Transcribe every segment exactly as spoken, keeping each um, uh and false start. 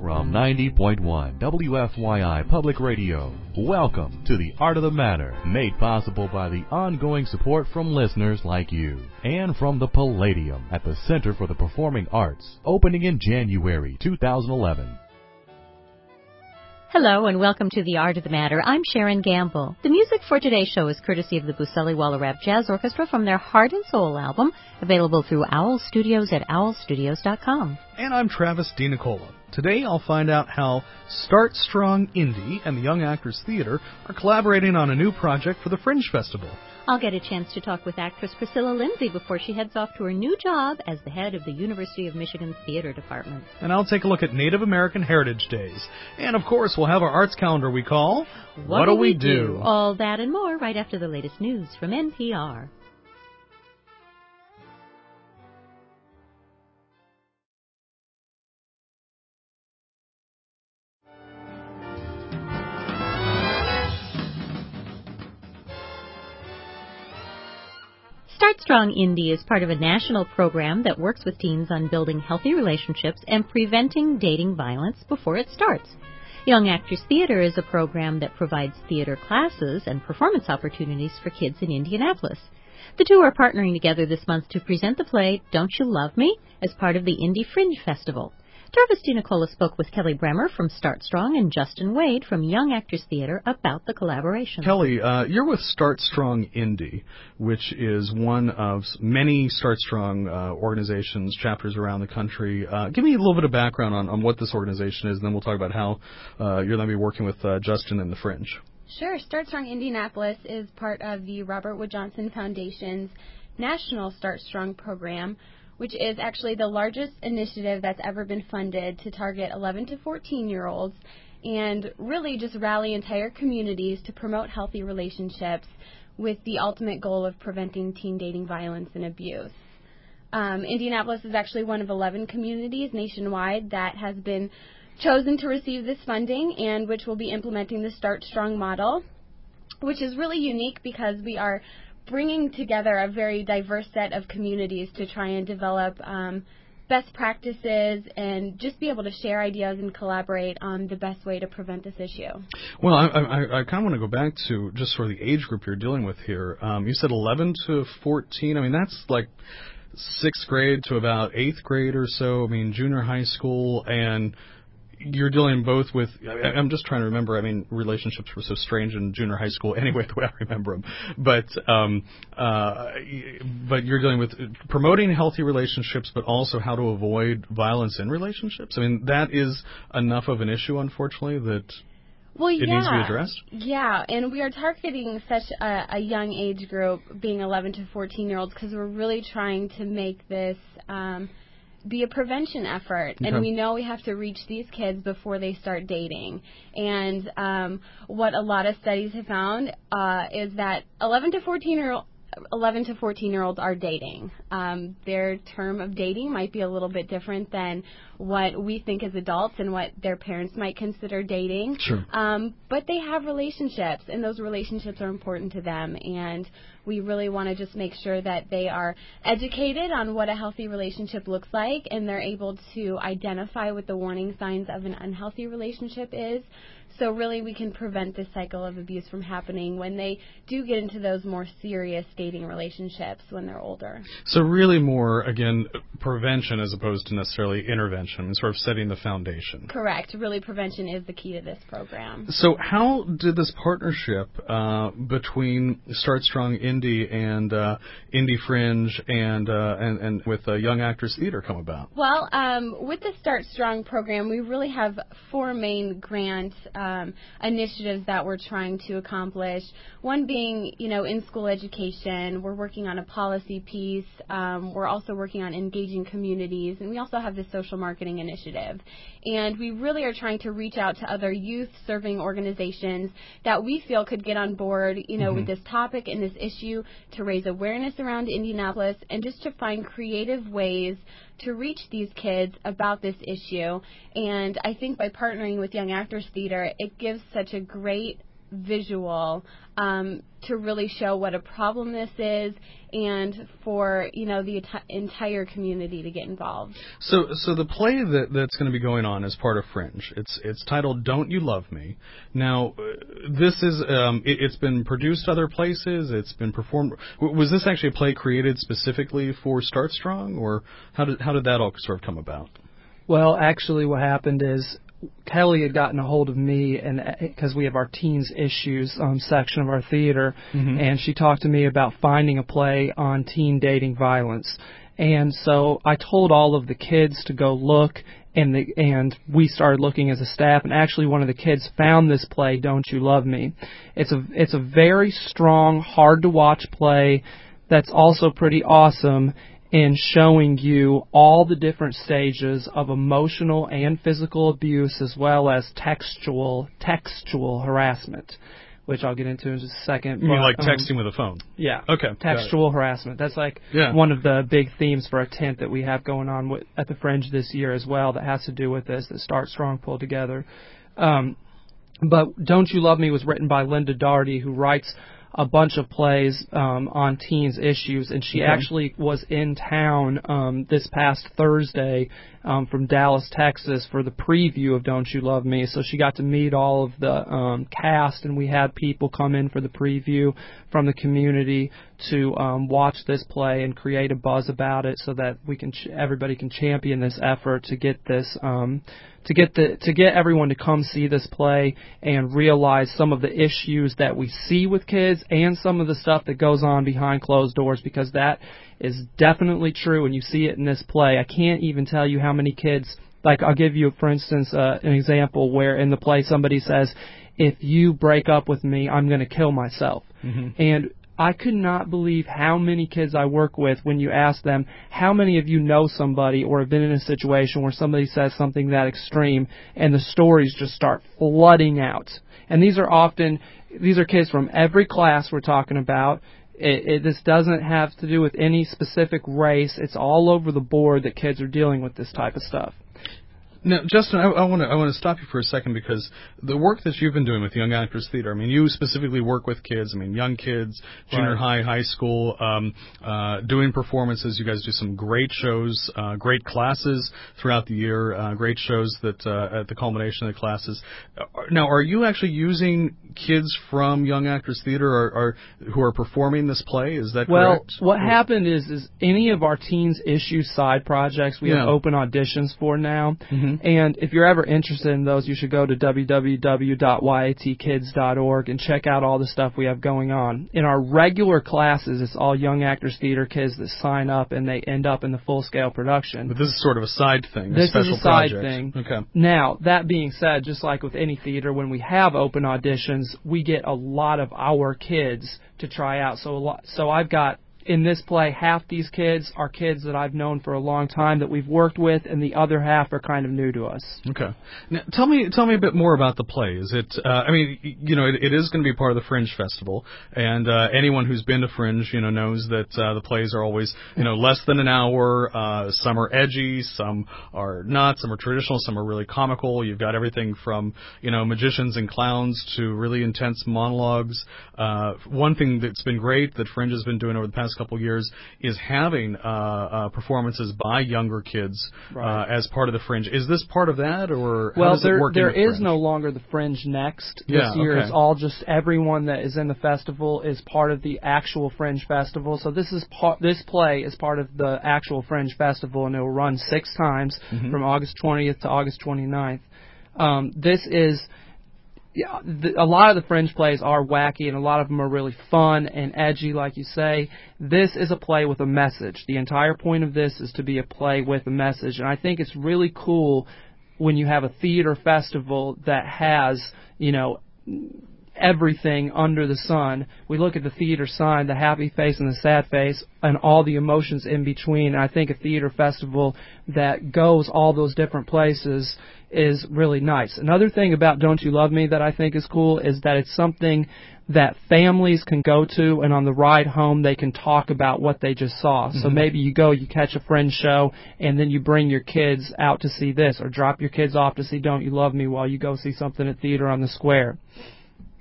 from ninety point one W F Y I Public Radio. Welcome to The Art of the Matter, made possible by the ongoing support from listeners like you. And from the Palladium at the Center for the Performing Arts, opening in January two thousand eleven. Hello and welcome to The Art of the Matter. I'm Sharon Gamble. The music for today's show is courtesy of the Buscelli Wallerap Jazz Orchestra from their Heart and Soul album, available through Owl Studios at owl studios dot com. And I'm Travis DiNicola. Today I'll find out how Start Strong Indie and the Young Actors Theater are collaborating on a new project for the Fringe Festival. I'll get a chance to talk with actress Priscilla Lindsay before she heads off to her new job as the head of the University of Michigan Theater Department. And I'll take a look at Native American Heritage Days. And of course, we'll have our arts calendar we call What, what Do We We Do? Do? All that and more right after the latest news from N P R. Start Strong Indie is part of a national program that works with teens on building healthy relationships and preventing dating violence before it starts. Young Actors Theater is a program that provides theater classes and performance opportunities for kids in Indianapolis. The two are partnering together this month to present the play Don't You Love Me as part of the Indie Fringe Festival. Travis DiNicola spoke with Kelly Bremer from Start Strong and Justin Wade from Young Actors Theater about the collaboration. Kelly, uh, you're with Start Strong Indie, which is one of many Start Strong uh, organizations, chapters around the country. Uh, give me a little bit of background on, on what this organization is, and then we'll talk about how uh, you're going to be working with uh, Justin and the Fringe. Sure. Start Strong Indianapolis is part of the Robert Wood Johnson Foundation's National Start Strong program, which is actually the largest initiative that's ever been funded to target eleven to fourteen-year-olds and really just rally entire communities to promote healthy relationships with the ultimate goal of preventing teen dating violence and abuse. Um, Indianapolis is actually one of eleven communities nationwide that has been chosen to receive this funding and which will be implementing the Start Strong model, which is really unique because we are bringing together a very diverse set of communities to try and develop um, best practices and just be able to share ideas and collaborate on the best way to prevent this issue. Well, I, I, I kind of want to go back to just sort of the age group you're dealing with here. Um, you said eleven to fourteen. I mean, that's like sixth grade to about eighth grade or so. I mean, junior high school, and you're dealing both with, I, I'm just trying to remember, I mean, relationships were so strange in junior high school anyway, the way I remember them. But, um, uh, but you're dealing with promoting healthy relationships, but also how to avoid violence in relationships. I mean, that is enough of an issue, unfortunately, that well, it yeah. needs to be addressed. Yeah, and we are targeting such a, a young age group, being eleven to fourteen-year-olds, because we're really trying to make this um, be a prevention effort, Okay. and we know we have to reach these kids before they start dating. And um, what a lot of studies have found uh, is that eleven to fourteen year eleven to fourteen year olds are dating. Um, their term of dating might be a little bit different than what we think as adults and what their parents might consider dating. Sure. Um, but they have relationships, and those relationships are important to them, and we really want to just make sure that they are educated on what a healthy relationship looks like, and they're able to identify what the warning signs of an unhealthy relationship is. So really we can prevent this cycle of abuse from happening when they do get into those more serious dating relationships when they're older. So really more, again, prevention as opposed to necessarily intervention, sort of setting the foundation. Correct. Really, prevention is the key to this program. So how did this partnership uh, between Start Strong Indie and uh, Indie Fringe and, uh, and, and with uh, Young Actors Theater come about? Well, um, with the Start Strong program, we really have four main grant um, initiatives that we're trying to accomplish. One being, you know, in-school education. We're working on a policy piece. Um, we're also working on engaging communities, and we also have the social marketing initiative. And we really are trying to reach out to other youth-serving organizations that we feel could get on board, you know, mm-hmm. with this topic and this issue to raise awareness around Indianapolis and just to find creative ways to reach these kids about this issue. And I think by partnering with Young Actors Theater, it gives such a great visual um, to really show what a problem this is, and for you know the enti- entire community to get involved. So, so the play that that's going to be going on as part of Fringe, it's it's titled "Don't You Love Me." Now, uh, this is um, it, it's been produced other places. It's been performed. W- was this actually a play created specifically for Start Strong, or how did how did that all sort of come about? Well, actually, what happened is Kelly had gotten a hold of me, and because we have our teens issues um, section of our theater, mm-hmm. and she talked to me about finding a play on teen dating violence. And so I told all of the kids to go look, and the, and we started looking as a staff. And actually, one of the kids found this play, "Don't You Love Me." It's a it's a very strong, hard to watch play that's also pretty awesome in showing you all the different stages of emotional and physical abuse, as well as textual textual harassment, which I'll get into in just a second. You mean but, like texting um, with a phone? Yeah. Okay. Textual harassment. That's like yeah. one of the big themes for a tent that we have going on with, at the Fringe this year as well, that has to do with this, that Start Strong pulled together. Um, but Don't You Love Me was written by Linda Daugherty, who writes a bunch of plays um, on teens issues, and she okay. actually was in town um, this past Thursday um, from Dallas, Texas, for the preview of Don't You Love Me. So she got to meet all of the um, cast, and we had people come in for the preview from the community to um, watch this play and create a buzz about it, so that we can ch- everybody can champion this effort to get this. Um, To get the to get everyone to come see this play and realize some of the issues that we see with kids and some of the stuff that goes on behind closed doors, because that is definitely true, and you see it in this play. I can't even tell you how many kids, like I'll give you, for instance, uh, an example where in the play somebody says, "If you break up with me, I'm going to kill myself." Mm-hmm. And I could not believe how many kids I work with, when you ask them, how many of you know somebody or have been in a situation where somebody says something that extreme, and the stories just start flooding out. And these are often, these are kids from every class we're talking about. It, it, this doesn't have to do with any specific race. It's all over the board that kids are dealing with this type of stuff. Now, Justin, I want to I want to stop you for a second, because the work that you've been doing with Young Actors Theater, I mean, you specifically work with kids, I mean, young kids, junior right. high, high school, um, uh, doing performances. You guys do some great shows, uh, great classes throughout the year, uh, great shows that uh, at the culmination of the classes. Now, are you actually using kids from Young Actors Theater or, or who are performing this play? Is that well, correct? Well, what or, happened is, is any of our teens issue side projects we yeah. have open auditions for now. Mm-hmm. And if you're ever interested in those, you should go to w w w dot y a t kids dot org and check out all the stuff we have going on. In our regular classes, it's all Young Actors Theater kids that sign up, and they end up in the full-scale production. But this is sort of a side thing, a this special is a side project. thing. Okay. Now, that being said, just like with any theater, when we have open auditions, we get a lot of our kids to try out. So, a lot, so I've got, in this play, half these kids are kids that I've known for a long time that we've worked with, and the other half are kind of new to us. Okay. Now, tell me, tell me a bit more about the play. Is it? Uh, I mean, you know, it, it is going to be part of the Fringe Festival, and uh, anyone who's been to Fringe, you know, knows that uh, the plays are always, you know, less than an hour. Uh, some are edgy, some are not. Some are traditional, some are really comical. You've got everything from, you know, magicians and clowns to really intense monologues. Uh, one thing that's been great that Fringe has been doing over the past couple years is having uh, uh, performances by younger kids right. uh, as part of the Fringe. Is this part of that, or how well, does there, it work? there in the is no longer the Fringe Next this yeah, year. Okay. It's all just everyone that is in the festival is part of the actual Fringe Festival. So this is part. This play is part of the actual Fringe Festival, and it will run six times mm-hmm. from August twentieth to August twenty-ninth. Um, this is. Yeah, the, a lot of the Fringe plays are wacky, and a lot of them are really fun and edgy, like you say. This is a play with a message. The entire point of this is to be a play with a message, and I think it's really cool when you have a theater festival that has, you know, everything under the sun. We look at the theater sign, the happy face and the sad face, and all the emotions in between. And I think a theater festival that goes all those different places is really nice. Another thing about Don't You Love Me that I think is cool is that it's something that families can go to, and on the ride home they can talk about what they just saw. Mm-hmm. So maybe you go, you catch a Fringe show, and then you bring your kids out to see this, or drop your kids off to see Don't You Love Me while you go see something at Theater on the Square.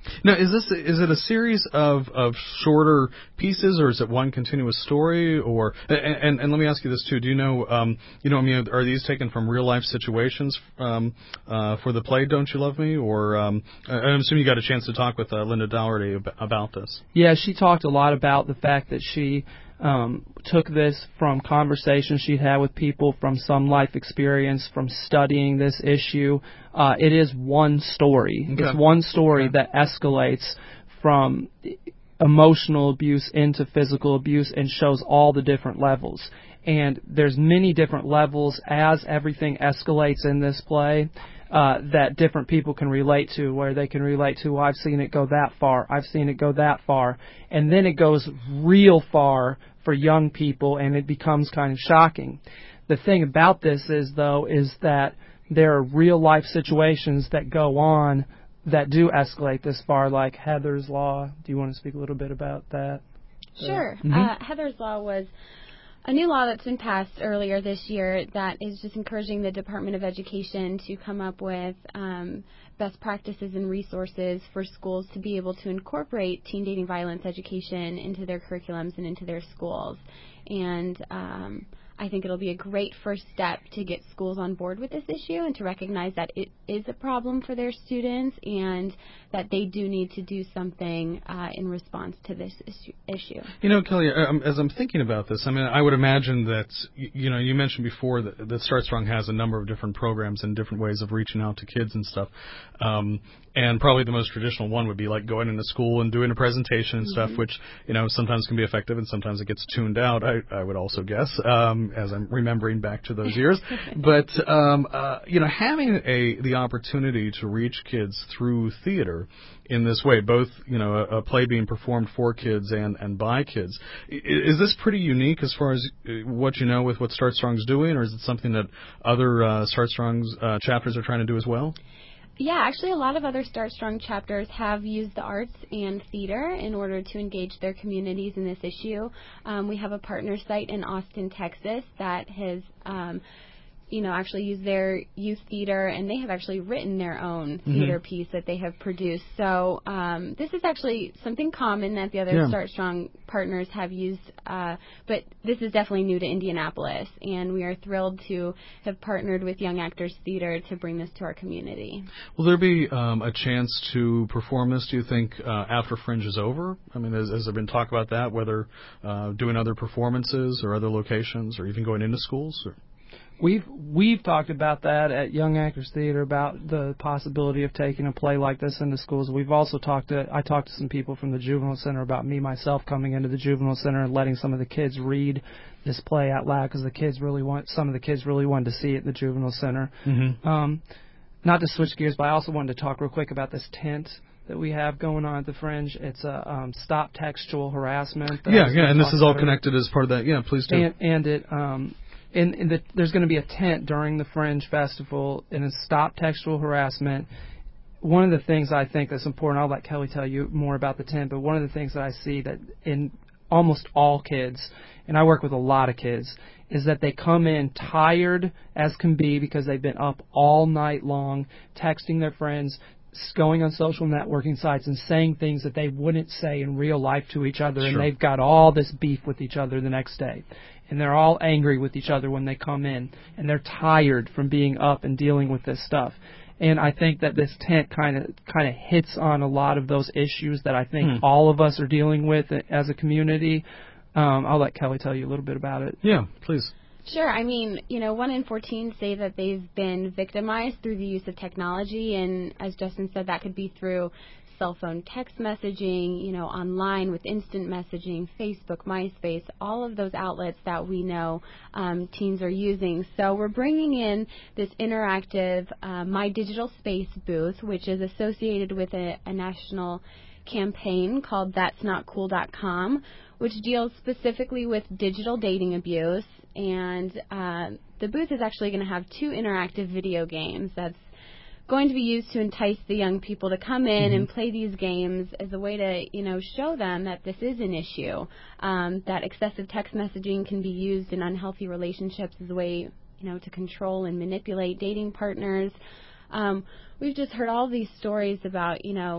Now, is this is it a series of, of shorter pieces, or is it one continuous story? Or and, and, and let me ask you this too: do you know, um, you know, I mean, are these taken from real life situations um, uh, for the play "Don't You Love Me"? Or um, I'm assuming you got a chance to talk with uh, Linda Dougherty ab- about this. Yeah, she talked a lot about the fact that she um, took this from conversations she'd had with people, from some life experience, from studying this issue. Uh, it is one story. Okay. It's one story Okay. that escalates from emotional abuse into physical abuse and shows all the different levels. And there's many different levels as everything escalates in this play uh, that different people can relate to, where they can relate to, well, I've seen it go that far, I've seen it go that far. And then it goes real far for young people, and it becomes kind of shocking. The thing about this is, though, is that there are real-life situations that go on that do escalate this far, like Heather's Law. Do you want to speak a little bit about that? Sure. Mm-hmm. Uh, Heather's Law was a new law that's been passed earlier this year that is just encouraging the Department of Education to come up with um, best practices and resources for schools to be able to incorporate teen dating violence education into their curriculums and into their schools. And um, I think it'll be a great first step to get schools on board with this issue and to recognize that it is a problem for their students and that they do need to do something uh, in response to this issue. You know, Kelly, um, as I'm thinking about this, I mean, I would imagine that, you, you know, you mentioned before that, that Start Strong has a number of different programs and different ways of reaching out to kids and stuff. Um, and probably the most traditional one would be like going into school and doing a presentation and Mm-hmm. stuff, which, you know, sometimes can be effective and sometimes it gets tuned out, I, I would also guess, um, as I'm remembering back to those years. But, um, uh, you know, having a the opportunity to reach kids through theater in this way, both, you know, a, a play being performed for kids and, and by kids. I, is this pretty unique as far as what you know with what Start Strong's doing, or is it something that other uh, Start Strong's uh, chapters are trying to do as well? Yeah, actually a lot of other Start Strong chapters have used the arts and theater in order to engage their communities in this issue. Um, we have a partner site in Austin, Texas that has um, you know, actually use their youth theater, and they have actually written their own Mm-hmm. theater piece that they have produced. So um, this is actually something common that the other Yeah. Start Strong partners have used, uh, but this is definitely new to Indianapolis, and we are thrilled to have partnered with Young Actors Theater to bring this to our community. Will there be um, a chance to perform this, do you think, uh, after Fringe is over? I mean, has, has there been talk about that, whether uh, doing other performances or other locations or even going into schools? Or? We've we've talked about that at Young Actors Theater, about the possibility of taking a play like this into schools. We've also talked to I talked to some people from the Juvenile Center about me myself coming into the Juvenile Center and letting some of the kids read this play out loud, because the kids really want some of the kids really wanted to see it at the Juvenile Center. Mm-hmm. Um, not to switch gears, but I also wanted to talk real quick about this tent that we have going on at the Fringe. It's a um, Stop Textual Harassment. Yeah, yeah, and this is all connected as part of that. Yeah, please do. And, and it. Um, In, in the, there's going to be a tent during the Fringe Festival, and it's Stop Textual Harassment. One of the things I think that's important, I'll let Kelly tell you more about the tent, but one of the things that I see that in almost all kids, and I work with a lot of kids, is that they come in tired as can be because they've been up all night long, texting their friends, going on social networking sites and saying things that they wouldn't say in real life to each other, Sure. and they've got all this beef with each other the next day. And they're all angry with each other when they come in, and they're tired from being up and dealing with this stuff. And I think that this tent kind of kind of hits on a lot of those issues that I think Hmm. all of us are dealing with as a community. Um, I'll let Kelly tell you a little bit about it. Yeah, please. Sure. I mean, you know, one in fourteen say that they've been victimized through the use of technology, and as Justin said, that could be through cell phone text messaging, you know, online with instant messaging, Facebook, MySpace, all of those outlets that we know um, teens are using. So we're bringing in this interactive uh, My Digital Space booth, which is associated with a, a national campaign called that's not cool dot com, which deals specifically with digital dating abuse. And uh, the booth is actually going to have two interactive video games that's going to be used to entice the young people to come in Mm-hmm. and play these games as a way to, you know, show them that this is an issue, um, that excessive text messaging can be used in unhealthy relationships as a way, you know, to control and manipulate dating partners. Um, we've just heard all these stories about, you know,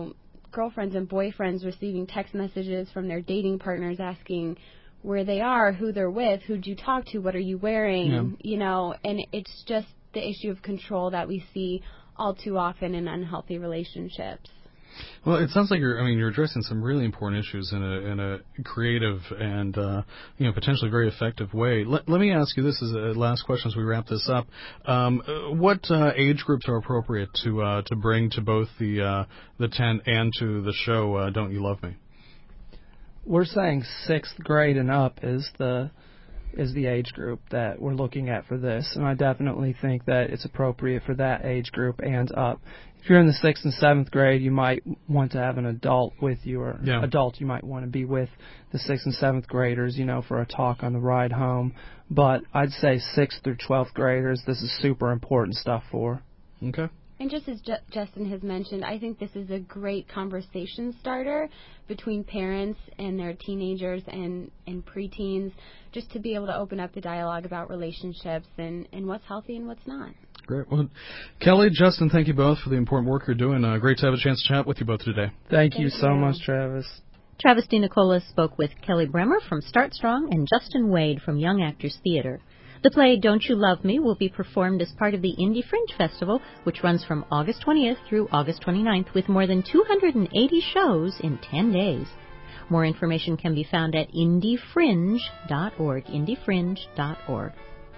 girlfriends and boyfriends receiving text messages from their dating partners asking where they are, who they're with, who'd you talk to, what are you wearing, yeah. you know, and it's just the issue of control that we see all too often in unhealthy relationships. Well, it sounds like you're, I mean, you're addressing some really important issues in a in a creative and, uh, you know, potentially very effective way. Let, let me ask you this as a last question as we wrap this up. Um, what uh, age groups are appropriate to uh, to bring to both the uh, the tent and to the show, uh, Don't You Love Me? We're saying sixth grade and up is the is the age group that we're looking at for this, and I definitely think that it's appropriate for that age group and up. If you're in the sixth and seventh grade, you might want to have an adult with you, or yeah. adult you might want to be with the sixth and seventh graders, you know, for a talk on the ride home. But I'd say sixth through twelfth graders, this is super important stuff for. Okay. And just as J- Justin has mentioned, I think this is a great conversation starter between parents and their teenagers and, and preteens, just to be able to open up the dialogue about relationships and, and what's healthy and what's not. Great. Well, Kelly, Justin, thank you both for the important work you're doing. Uh, great to have a chance to chat with you both today. Thank, thank you so you. much, Travis. Travis DeNicola spoke with Kelly Bremer from Start Strong and Justin Wade from Young Actors Theater. The play Don't You Love Me will be performed as part of the Indie Fringe Festival, which runs from August twentieth through August twenty-ninth with more than two hundred eighty shows in ten days. More information can be found at indie fringe dot org, indie fringe dot org.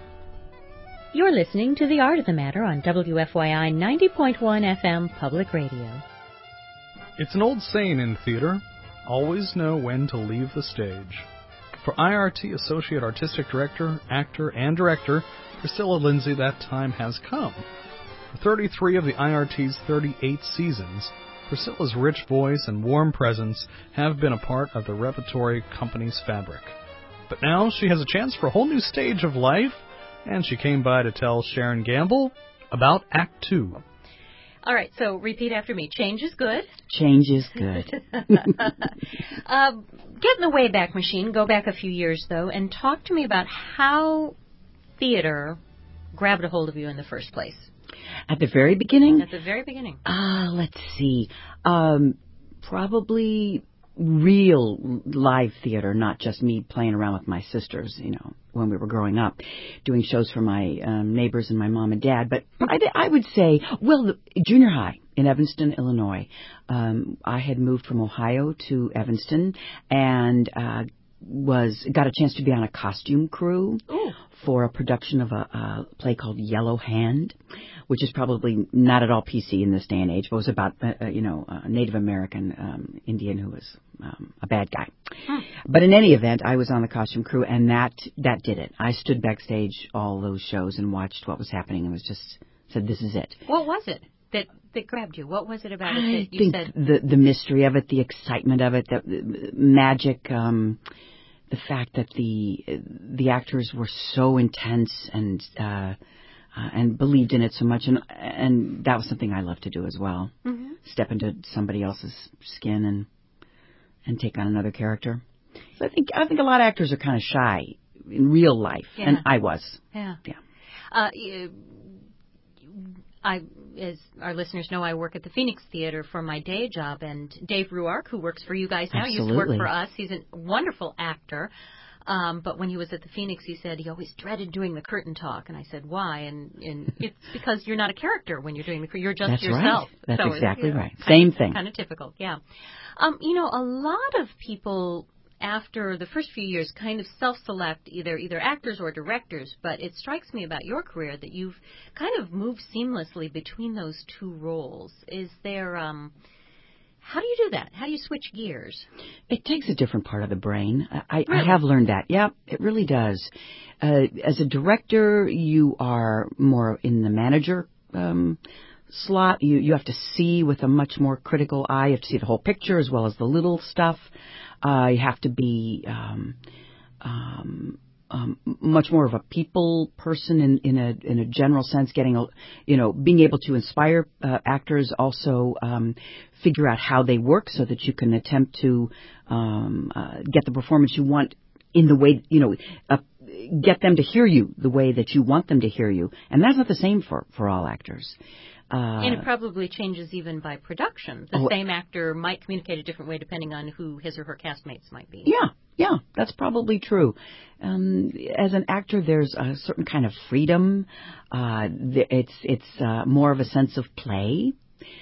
You're listening to The Art of the Matter on W F Y I ninety point one F M Public Radio. It's an old saying in theater, always know when to leave the stage. For I R T Associate Artistic Director, Actor, and Director, Priscilla Lindsay, that time has come. For thirty-three of the I R T's thirty-eight seasons, Priscilla's rich voice and warm presence have been a part of the repertory company's fabric. But now she has a chance for a whole new stage of life, and she came by to tell Sharon Gamble about Act Two. All right, so repeat after me. Change is good. Change is good. uh, get in the Wayback Machine, go back a few years, though, and talk to me about how theater grabbed a hold of you in the first place. At the very beginning? At the very beginning. Ah, uh, let's see. Um, probably real live theater, not just me playing around with my sisters, you know, when we were growing up, doing shows for my um, neighbors and my mom and dad. But I, I would say, well, the, junior high in Evanston, Illinois. Um, I had moved from Ohio to Evanston and uh, was got a chance to be on a costume crew Ooh. for a production of a, a play called Yellow Hand, which is probably not at all P C in this day and age, but it was about, uh, you know, a Native American um, Indian who was um, a bad guy. Huh. But in any event, I was on the costume crew, and that that did it. I stood backstage all those shows and watched what was happening and was just said, this is it. What was it that, that grabbed you? What was it about I it that you think said? the, the mystery of it, the excitement of it, the, the magic, um, the fact that the the actors were so intense and uh, uh, and believed in it so much, and and that was something I loved to do as well. Mm-hmm. Step into somebody else's skin and and take on another character. So I think I think a lot of actors are kind of shy in real life, Yeah. and I was. Yeah. Yeah. Uh, you- I, as our listeners know, I work at the Phoenix Theater for my day job, and Dave Ruark, who works for you guys now, used to work Absolutely. for us. He's a wonderful actor. Um, but when he was at the Phoenix, he said he always dreaded doing the curtain talk. And I said, why? And, and it's because you're not a character when you're doing the curtain. You're just That's yourself. right. That's so exactly it's, right. Kind Same of, thing. Kind of typical, yeah. Um, you know, a lot of people, after the first few years, kind of self-select either either actors or directors, but it strikes me about your career that you've kind of moved seamlessly between those two roles. Is there, um, how do you do that? How do you switch gears? It takes a different part of the brain. I, Really? I have learned that. Yeah, it really does. Uh, as a director, you are more in the manager um, slot. You you have to see with a much more critical eye. You have to see the whole picture as well as the little stuff. Uh, you have to be um, um, um, much more of a people person in, in a in a general sense. Getting a, you know, being able to inspire uh, actors, also um, figure out how they work so that you can attempt to um, uh, get the performance you want in the way, you know, a, get them to hear you the way that you want them to hear you. And that's not the same for, for all actors. Uh, and it probably changes even by production. The oh, same actor might communicate a different way depending on who his or her castmates might be. Yeah, yeah, that's probably true. Um, as an actor, there's a certain kind of freedom. Uh, it's it's uh, more of a sense of play.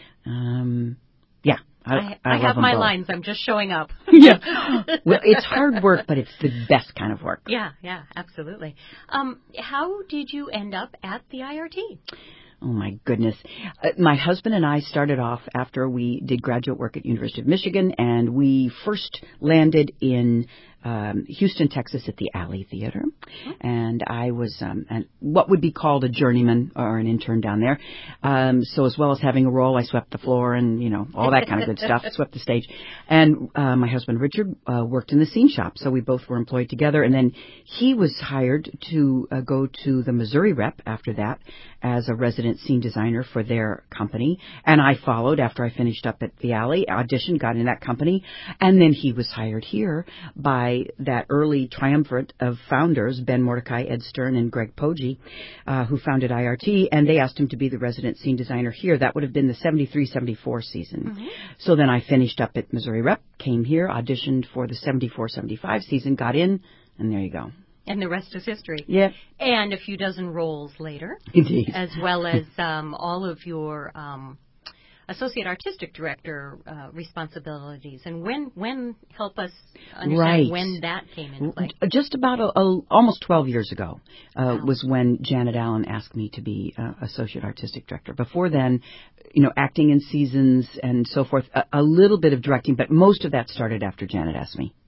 Um, yeah. I, I, I, I have my both. lines. I'm just showing up. Yeah. Well, it's hard work, but it's the best kind of work. Yeah, yeah, absolutely. Um, how did you end up at the I R T? Oh, my goodness. Uh, my husband and I started off after we did graduate work at University of Michigan, and we first landed in um, Houston, Texas at the Alley Theater. And I was um, an, what would be called a journeyman or an intern down there. Um, so as well as having a role, I swept the floor and, you know, all that kind of good stuff, swept the stage. And uh, my husband, Richard, uh, worked in the scene shop, so we both were employed together. And then he was hired to uh, go to the Missouri Rep after that as a resident scene designer for their company. And I followed after I finished up at the Alley, auditioned, got in that company. And then he was hired here by that early triumvirate of founders, Ben Mordecai, Ed Stern, and Greg Poggi, uh, who founded I R T, and they asked him to be the resident scene designer here. That would have been the seventy-three seventy-four season. Mm-hmm. So then I finished up at Missouri Rep, came here, auditioned for the seventy-four seventy-five season, got in, and there you go. And the rest is history. Yeah. And a few dozen roles later. Indeed. As well as um, all of your um, associate artistic director uh, responsibilities. And when, when help us understand right. when that came into play. Just about a, a, almost twelve years ago uh, wow. was when Janet Allen asked me to be uh, associate artistic director. Before then, you know, acting in seasons and so forth, a, a little bit of directing, but most of that started after Janet asked me.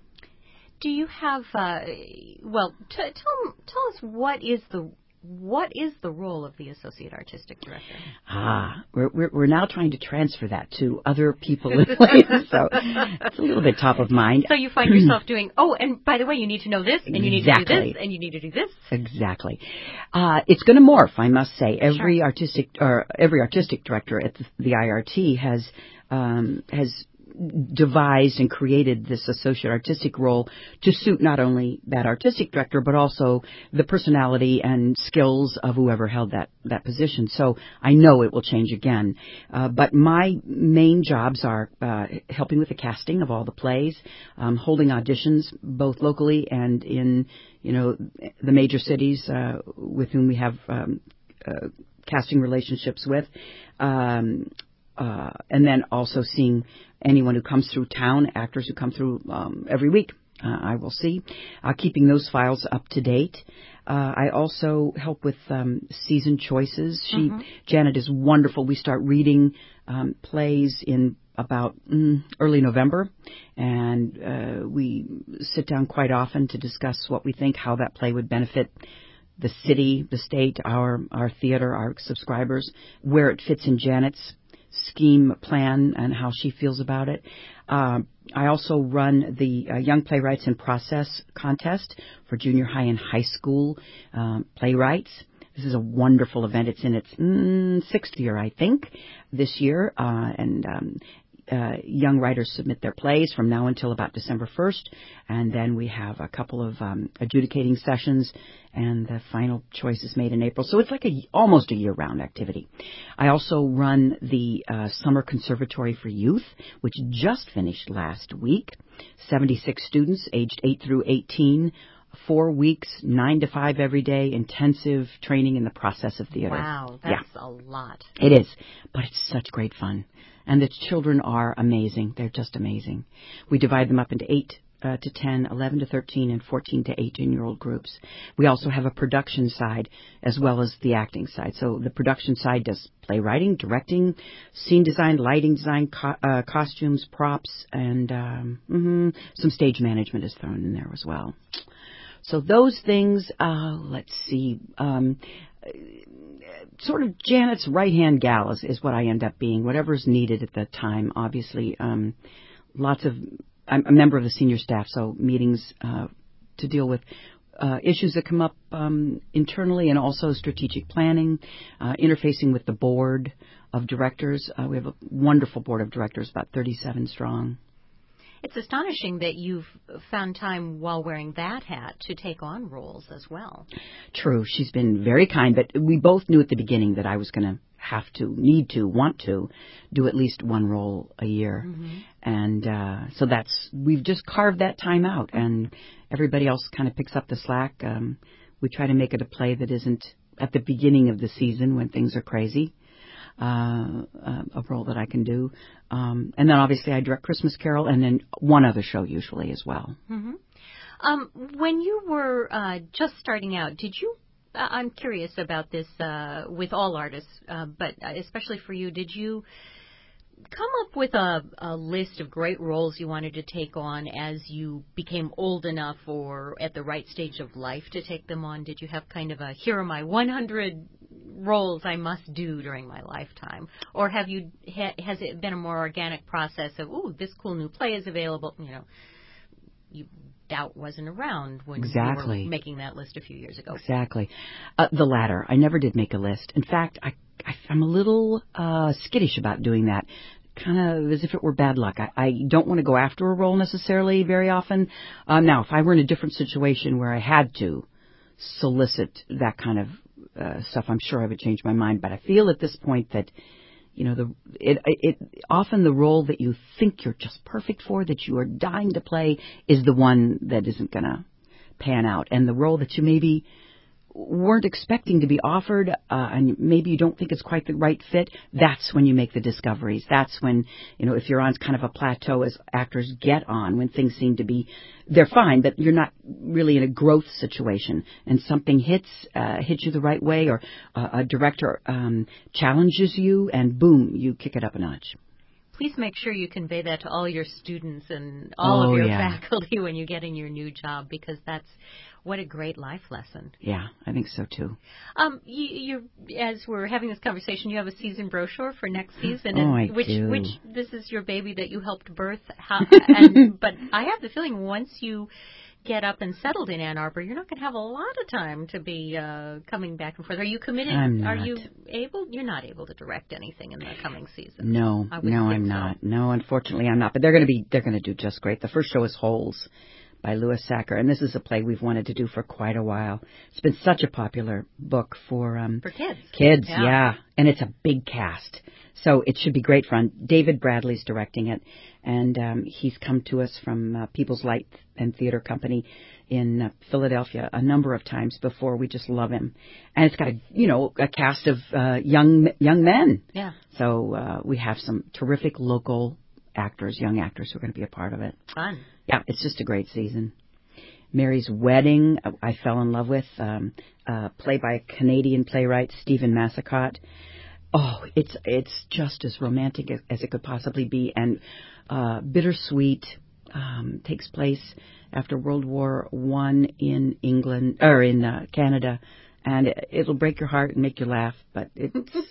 Do you have, uh, well, t- tell, tell us what is the what is the role of the associate artistic director? Ah, we're we're, we're now trying to transfer that to other people in place, so it's a little bit top of mind. So you find yourself doing, oh, and by the way, you need to know this, and you need exactly. to do this, and you need to do this. Exactly. Uh, it's going to morph, I must say. Every sure. artistic or every artistic director at the, the I R T has um, has. devised and created this associate artistic role to suit not only that artistic director, but also the personality and skills of whoever held that, that position. So I know it will change again. Uh, but my main jobs are uh, helping with the casting of all the plays, um, holding auditions both locally and in, you know, the major cities uh, with whom we have um, uh, casting relationships with. Um, Uh, and then also seeing anyone who comes through town, actors who come through um, every week, uh, I will see, uh, keeping those files up to date. Uh, I also help with um, season choices. She, mm-hmm. Janet is wonderful. We start reading um, plays in about mm, early November, and uh, we sit down quite often to discuss what we think, how that play would benefit the city, the state, our our theater, our subscribers, where it fits in Janet's scheme plan and how she feels about it. Uh, I also run the uh, Young Playwrights in Process contest for junior high and high school um, playwrights. This is a wonderful event. It's in its mm, sixth year, I think, this year. Uh, and um, uh, young writers submit their plays from now until about December first. And then we have a couple of um, adjudicating sessions, and the final choice is made in April. So it's like a, almost a year-round activity. I also run the uh, Summer Conservatory for Youth, which just finished last week. seventy-six students aged eight through eighteen. Four weeks, nine to five every day, intensive training in the process of theater. Wow, that's yeah. a lot. It is, but it's such great fun. And the children are amazing. They're just amazing. We divide them up into eight uh, to ten, eleven to thirteen, and fourteen to eighteen-year-old groups. We also have a production side as well as the acting side. So the production side does playwriting, directing, scene design, lighting design, co- uh, costumes, props, and um, mm-hmm, some stage management is thrown in there as well. So those things, uh, let's see, um, sort of Janet's right-hand gal is, is what I end up being, whatever's needed at the time, obviously. Um, lots of, I'm a member of the senior staff, so meetings uh, to deal with uh, issues that come up um, internally, and also strategic planning, uh, interfacing with the board of directors. Uh, we have a wonderful board of directors, about thirty-seven strong. It's astonishing that you've found time while wearing that hat to take on roles as well. True. She's been very kind, but we both knew at the beginning that I was going to have to, need to, want to do at least one role a year. Mm-hmm. And uh, so that's, we've just carved that time out, and everybody else kind of picks up the slack. Um, we try to make it a play that isn't at the beginning of the season when things are crazy. Uh, uh, a role that I can do. Um, and then obviously I direct Christmas Carol and then one other show usually as well. Mm-hmm. Um, when you were uh, just starting out, did you, uh, I'm curious about this uh, with all artists, uh, but especially for you, did you come up with a, a list of great roles you wanted to take on as you became old enough or at the right stage of life to take them on? Did you have kind of a, here are my one hundred roles I must do during my lifetime? Or have you, ha, has it been a more organic process of, ooh, this cool new play is available, you know, you doubt wasn't around when exactly. you were making that list a few years ago. Exactly. Uh, the latter. I never did make a list. In fact, I, I, I'm a little uh, skittish about doing that, kind of as if it were bad luck. I, I don't want to go after a role necessarily very often. Um, now, if I were in a different situation where I had to solicit that kind of uh, stuff, I'm sure I would change my mind. But I feel at this point that, you know, the it, it often the role that you think you're just perfect for, that you are dying to play, is the one that isn't going to pan out. And the role that you maybe weren't expecting to be offered, uh, and maybe you don't think it's quite the right fit, that's when you make the discoveries. That's when, you know, if you're on kind of a plateau as actors get on, when things seem to be, they're fine, but you're not really in a growth situation, and something hits, uh, hits you the right way, or uh, a director um, challenges you, and boom, you kick it up a notch. Please make sure you convey that to all your students and all oh, of your yeah. faculty when you get in your new job, because that's what a great life lesson. Yeah, I think so too. Um, you, you, as we're having this conversation, you have a season brochure for next season, oh, and I which, do. which this is your baby that you helped birth. How, and, but I have the feeling once you get up and settled in Ann Arbor, you're not going to have a lot of time to be uh, coming back and forth. Are you committed? I'm not. Are you able? You're not able to direct anything in the coming season. No, no, I'm so. not. No, unfortunately, I'm not. But they're going to be. They're going to do just great. The first show is Holes by Louis Sacker, and this is a play we've wanted to do for quite a while. It's been such a popular book for um, for kids. Kids, yeah. yeah, and it's a big cast, so it should be great fun. David Bradley's directing it, and um, he's come to us from uh, People's Light and Theater Company in uh, Philadelphia a number of times before. We just love him, and it's got a you know a cast of uh, young young men. Yeah. So uh, we have some terrific local actors, young actors, who are going to be a part of it. Fun. Yeah, it's just a great season. Mary's Wedding, I fell in love with, um, uh, play by Canadian playwright Stephen Massacott. Oh, it's it's just as romantic as, as it could possibly be, and uh, bittersweet. Um, takes place after World War One in England or in uh, Canada, and it, it'll break your heart and make you laugh. But it's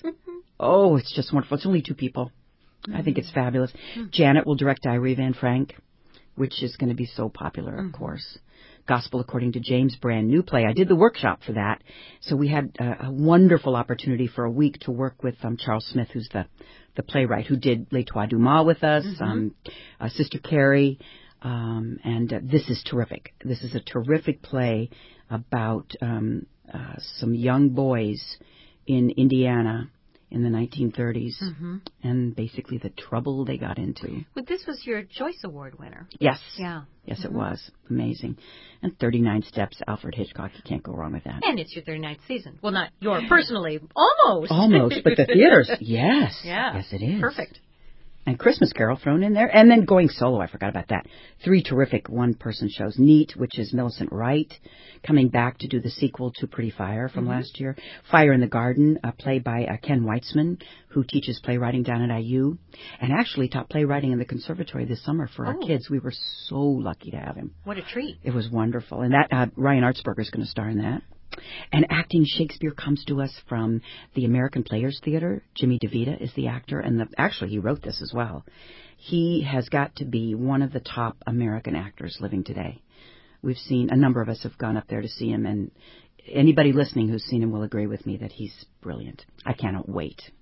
oh, it's just wonderful. It's only two people. I think it's fabulous. Mm-hmm. Janet will direct Diary Van Frank, which is going to be so popular, of mm-hmm. course. Gospel According to James, brand new play. I did the workshop for that, so we had a, a wonderful opportunity for a week to work with um, Charles Smith, who's the, the playwright who did Les Trois Dumas with us, mm-hmm. um, uh, Sister Carrie, um, and uh, this is terrific. This is a terrific play about um, uh, some young boys in Indiana in the nineteen thirties, mm-hmm. and basically the trouble they got into. But this was your Joyce Award winner. Yes. Yeah. Yes, mm-hmm. it was. Amazing. And thirty-nine Steps, Alfred Hitchcock. You can't go wrong with that. And it's your thirty-ninth season. Well, not your personally. Almost. Almost, but the theaters, yes. Yeah. Yes, it is. Perfect. And Christmas Carol thrown in there. And then going solo, I forgot about that. Three terrific one-person shows. Neat, which is Millicent Wright, coming back to do the sequel to Pretty Fire from mm-hmm. last year. Fire in the Garden, a play by uh, Ken Weitzman, who teaches playwriting down at I U, and actually taught playwriting in the conservatory this summer for oh. our kids. We were so lucky to have him. What a treat. It was wonderful. And that uh, Ryan Artsberger is going to star in that. And acting Shakespeare comes to us from the American Players Theater. Jimmy DeVita is the actor, and the, actually he wrote this as well. He has got to be one of the top American actors living today. We've seen, a number of us have gone up there to see him, and anybody listening who's seen him will agree with me that he's brilliant. I cannot wait.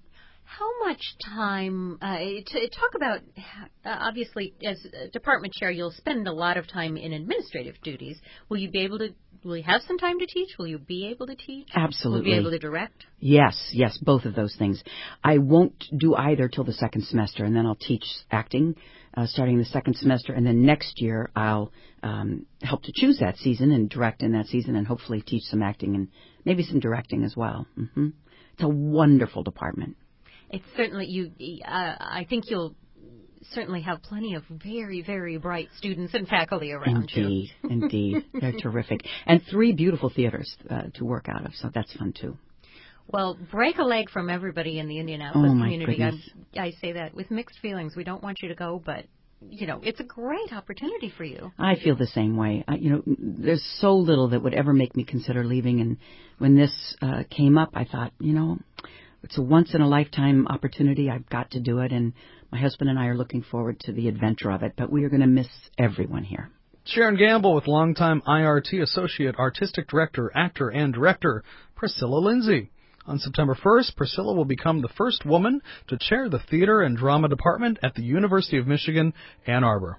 How much time, uh, to talk about, uh, obviously, as a department chair, you'll spend a lot of time in administrative duties. Will you be able to, will you have some time to teach? Will you be able to teach? Absolutely. Will you be able to direct? Yes, yes, both of those things. I won't do either till the second semester, and then I'll teach acting uh, starting the second semester, and then next year I'll um, help to choose that season and direct in that season and hopefully teach some acting and maybe some directing as well. Mm-hmm. It's a wonderful department. It's certainly, you. Uh, I think you'll certainly have plenty of very, very bright students and faculty around indeed, you. Indeed, indeed. They're terrific. And three beautiful theaters uh, to work out of, so that's fun, too. Well, break a leg from everybody in the Indianapolis oh, my community. I, I say that with mixed feelings. We don't want you to go, but, you know, it's a great opportunity for you. I feel the same way. I, you know, there's so little that would ever make me consider leaving, and when this uh, came up, I thought, you know, it's a once-in-a-lifetime opportunity. I've got to do it, and my husband and I are looking forward to the adventure of it, but we are going to miss everyone here. Sharon Gamble with longtime I R T Associate Artistic Director, Actor, and Director, Priscilla Lindsay. On September first, Priscilla will become the first woman to chair the Theater and Drama Department at the University of Michigan, Ann Arbor.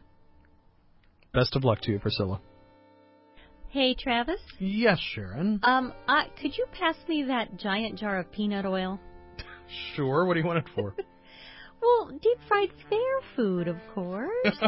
Best of luck to you, Priscilla. Hey, Travis? Yes, Sharon? Um, I, could you pass me that giant jar of peanut oil? Sure. What do you want it for? Well, deep-fried fair food, of course.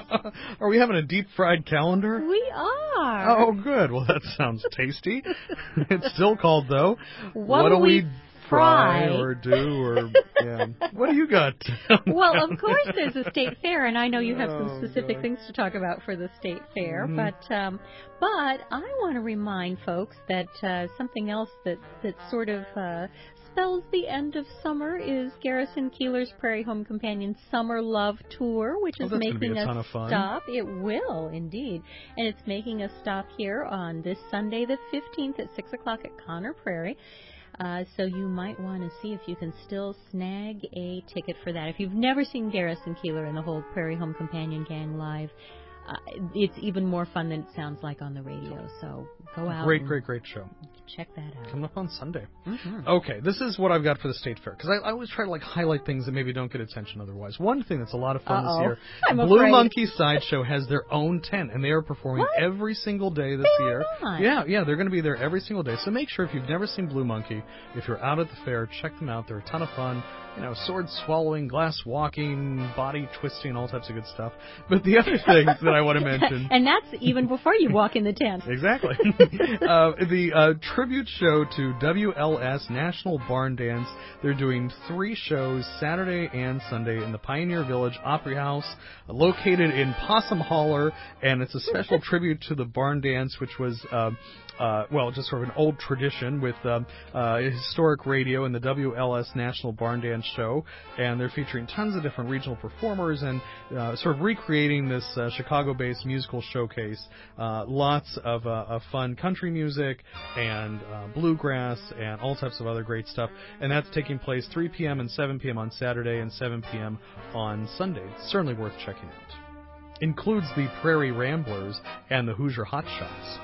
Are we having a deep-fried calendar? We are. Oh, good. Well, that sounds tasty. It's still called, though. What, what do we, we fry fry or do? Or yeah. What do you got? Well, of course there's a state fair, and I know you have Oh, some specific God. things to talk about for the state fair. Mhm. But um, but I want to remind folks that uh, something else that, that sort of uh, spells the end of summer is Garrison Keillor's Prairie Home Companion Summer Love Tour, which Oh, is that's gonna be making a ton of fun. stop. It will, indeed. And it's making a stop here on this Sunday the fifteenth at six o'clock at Conner Prairie. Uh, so you might want to see if you can still snag a ticket for that. If you've never seen Garrison Keillor and the whole Prairie Home Companion Gang live, uh, it's even more fun than it sounds like on the radio. So go out. Great, and great, great show. check that out. Coming up on Sunday. Mm-hmm. Okay, this is what I've got for the State Fair, because I, I always try to like highlight things that maybe don't get attention otherwise. One thing that's a lot of fun Uh-oh. this year, I'm Blue afraid. Monkey Sideshow has their own tent, and they are performing What? every single day this They are year. not. Yeah, yeah, they're going to be there every single day. So make sure if you've never seen Blue Monkey, if you're out at the fair, check them out. They're a ton of fun. You know, sword swallowing, glass walking, body twisting, all types of good stuff. But the other thing that I want to mention. And that's even before you walk in the tent. Exactly. uh, the uh, tribute show to W L S National Barn Dance. They're doing three shows Saturday and Sunday in the Pioneer Village Opry House, located in Possum Holler, and it's a special tribute to the barn dance, which was, uh, uh, well, just sort of an old tradition with um, uh, historic radio and the W L S National Barn Dance Show, and they're featuring tons of different regional performers and uh, sort of recreating this uh, Chicago-based musical showcase. Uh, lots of, uh, of fun country music and uh, bluegrass and all types of other great stuff, and that's taking place three p.m. and seven p.m. on Saturday and seven p.m. on Sunday. It's certainly worth checking out. Includes the Prairie Ramblers and the Hoosier Hot Shots.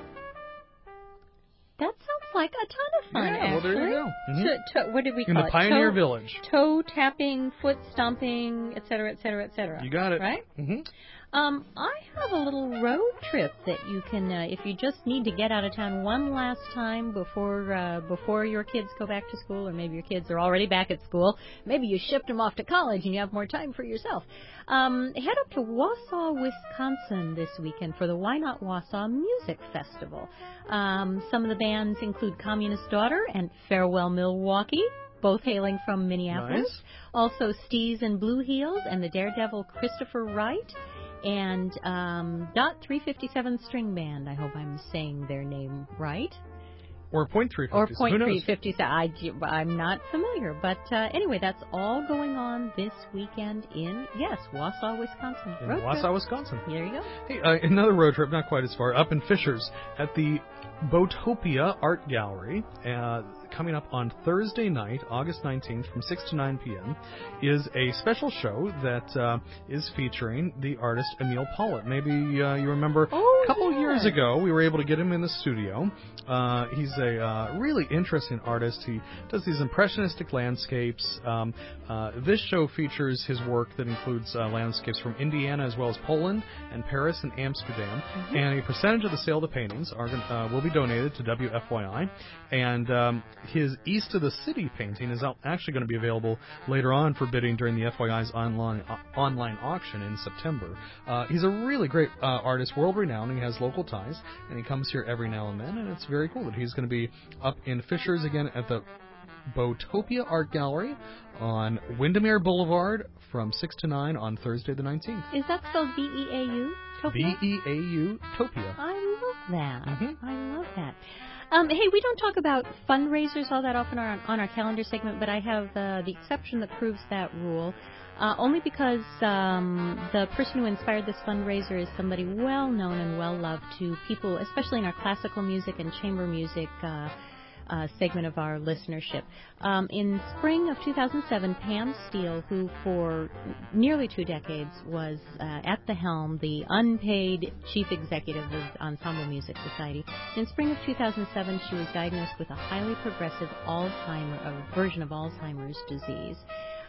That sounds like a ton of fun, Yeah, well, actually. there you go. Mhm. To, to, what did we In call the it? Pioneer toe, Village. Toe tapping, foot stomping, et cetera, et cetera, et cetera. You got it. Right? Mm-hmm. Um, I have a little road trip that you can, uh, if you just need to get out of town one last time before uh, before your kids go back to school, or maybe your kids are already back at school. Maybe you shipped them off to college and you have more time for yourself. Um, head up to Wausau, Wisconsin this weekend for the Why Not Wausau Music Festival. Um, some of the bands include Communist Daughter and Farewell Milwaukee, both hailing from Minneapolis. Nice. Also Steez and Blue Heels and the Daredevil Christopher Wright. And um, Dot three fifty-seven String Band. I hope I'm saying their name right. Or point three fifty. Or Who point knows? three fifty-seven. I, I'm not familiar. But uh, anyway, that's all going on this weekend in, yes, Wausau, Wisconsin. In Road Wausau, trip. Wisconsin. There you go. Hey, uh, another road trip, not quite as far, up in Fishers at the Boatopia Art Gallery. Uh, coming up on Thursday night, August nineteenth, from six to nine p.m., is a special show that uh, is featuring the artist Emil Pollitt. Maybe uh, you remember oh, a couple yes. years ago, we were able to get him in the studio. Uh, he's a uh, really interesting artist. He does these impressionistic landscapes. Um, uh, this show features his work that includes uh, landscapes from Indiana as well as Poland and Paris and Amsterdam. Mm-hmm. And a percentage of the sale of the paintings are uh, will be donated to W F Y I. And um, his East of the City painting is actually going to be available later on for bidding during the F Y I's online uh, online auction in September. Uh, he's a really great uh, artist, world-renowned. He has local ties, and he comes here every now and then, and it's very cool that he's going to be up in Fishers again at the Botopia Art Gallery on Windermere Boulevard from six to nine on Thursday the nineteenth. Is that spelled B E A U? B E A U, Topia. I love that. Mm-hmm. I love that. Um, hey, we don't talk about fundraisers all that often on, on our calendar segment, but I have uh, the exception that proves that rule. Uh, only because um, the person who inspired this fundraiser is somebody well known and well loved to people, especially in our classical music and chamber music uh, uh, segment of our listenership. Um, in spring of two thousand seven, Pam Steele, who for nearly two decades was uh, at the helm, the unpaid chief executive of Ensemble Music Society, in spring of two thousand seven, she was diagnosed with a highly progressive Alzheimer, a version of Alzheimer's disease.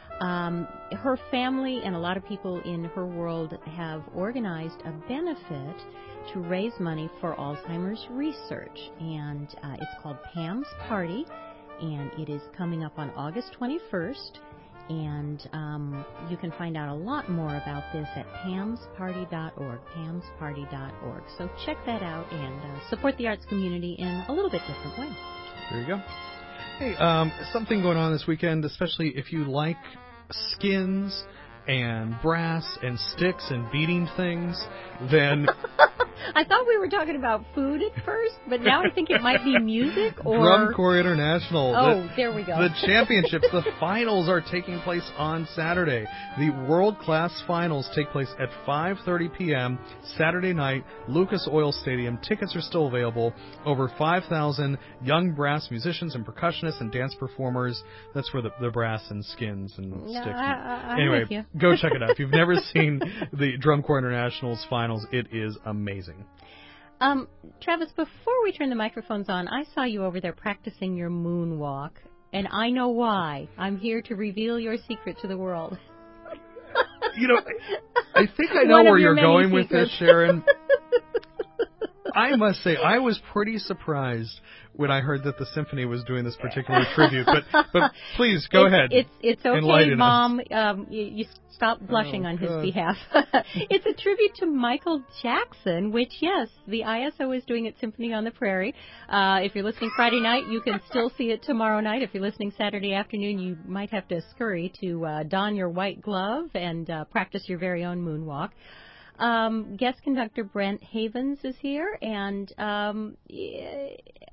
Um, her family and a lot of people in her world have organized a benefit to raise money for Alzheimer's research, and uh, it's called Pam's Party, and it is coming up on August twenty-first, and um, you can find out a lot more about this at pams party dot org, pams party dot org. So check that out and uh, support the arts community in a little bit different way. There you go. Hey, um, something going on this weekend, especially if you like skins and brass and sticks and beating things, then... I thought we were talking about food at first, but now I think it might be music or... Drum Corps International. Oh, the, there we go. The championships, the finals are taking place on Saturday. The world-class finals take place at five thirty p.m. Saturday night, Lucas Oil Stadium. Tickets are still available. Over five thousand young brass musicians and percussionists and dance performers. That's for the, the brass and skins and Yeah, sticks. I, I, I'm anyway, with you. Go check it out. If you've never seen the Drum Corps International's finals, it is amazing. Um, Travis, before we turn the microphones on, I saw you over there practicing your moonwalk, and I know why. I'm here to reveal your secret to the world. You know, I think I know where you're going secrets. with this, Sharon. I must say, I was pretty surprised when I heard that the symphony was doing this particular tribute. But, but please go it's, ahead. It's it's okay, Enlighten Mom. us. Um, you, you stop blushing Oh, on God. his behalf. It's a tribute to Michael Jackson, which yes, the I S O is doing at Symphony on the Prairie. Uh, if you're listening Friday night, you can still see it tomorrow night. If you're listening Saturday afternoon, you might have to scurry to uh, don your white glove and uh, practice your very own moonwalk. Um, guest conductor Brent Havens is here, and um, yeah,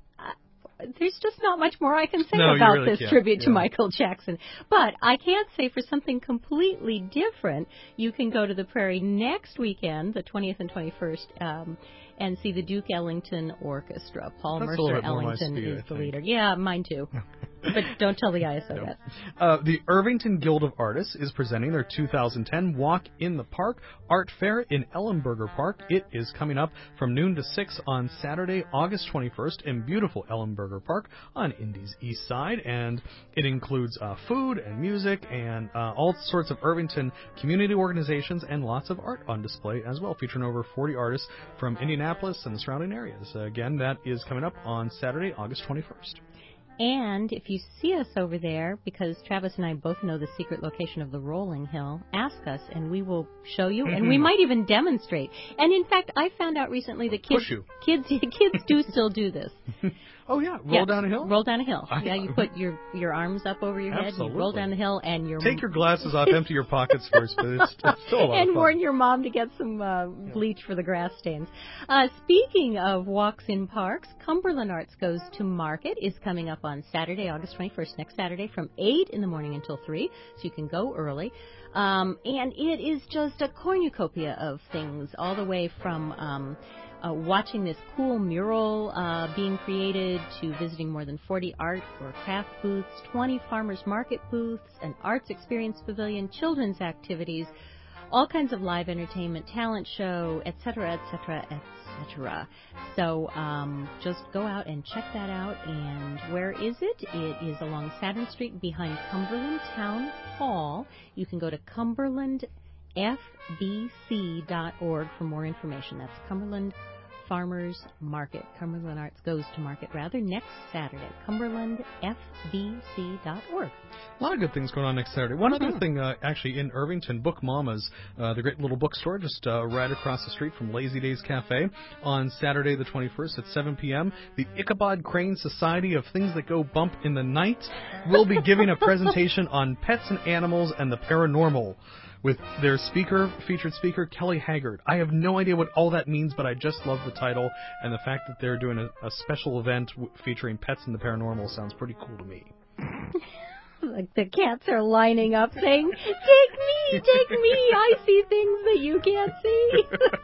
there's just not much more I can say No, you about really this can't. tribute to Yeah. Michael Jackson. But I can say for something completely different, you can go to the Prairie next weekend, the twentieth and twenty-first, um, and see the Duke Ellington Orchestra. Paul That's a Mercer little bit more my Ellington speed, is I the think. leader. Yeah, mine too. But don't tell the I S O No. that. Uh, the Irvington Guild of Artists is presenting their two thousand ten Walk in the Park Art Fair in Ellenberger Park. It is coming up from noon to six on Saturday, August twenty-first in beautiful Ellenberger Park on Indy's east side. And it includes uh, food and music and uh, all sorts of Irvington community organizations and lots of art on display as well, featuring over forty artists from Indianapolis and the surrounding areas. Uh, again, that is coming up on Saturday, August twenty-first. And if you see us over there, because Travis and I both know the secret location of the Rolling Hill, ask us and we will show you, Mm-hmm. and we might even demonstrate. And in fact, I found out recently that kids Push you. kids kids do still do this. Oh, yeah. Roll Yeah, down a hill? Roll down a hill. I- Yeah, you put your your arms up over your head, and you roll Absolutely. down the hill, and your Take your glasses off, empty your pockets first, but it's, it's still a lot and of fun. warn your mom to get some uh, bleach for the grass stains. Uh, speaking of walks in parks, Cumberland Arts Goes to Market is coming up on Saturday, August twenty-first, next Saturday, from eight in the morning until three, so you can go early. Um, and it is just a cornucopia of things, all the way from um, uh, watching this cool mural uh, being created to visiting more than forty art or craft booths, twenty farmers market booths, an arts experience pavilion, children's activities, all kinds of live entertainment, talent show, et cetera, et cetera, et cetera. So um, just go out and check that out. And where is it? It is along Saturn Street behind Cumberland Town Hall. You can go to Cumberland F B C dot org for more information. That's Cumberland Farmers Market. Cumberland Arts goes to market, rather, next Saturday. Cumberland F B C dot org. A lot of good things going on next Saturday. One Mm-hmm. other thing, uh, actually, in Irvington, Book Mamas, uh, the great little bookstore just uh, right across the street from Lazy Days Cafe, on Saturday the twenty-first at seven p.m., the Ichabod Crane Society of Things That Go Bump in the Night will be giving a presentation on pets and animals and the paranormal, with their speaker, featured speaker, Kelly Haggard. I have no idea what all that means, but I just love the title, and the fact that they're doing a, a special event w- featuring pets and the paranormal sounds pretty cool to me. Like the cats are lining up saying, take me, take me, I see things that you can't see.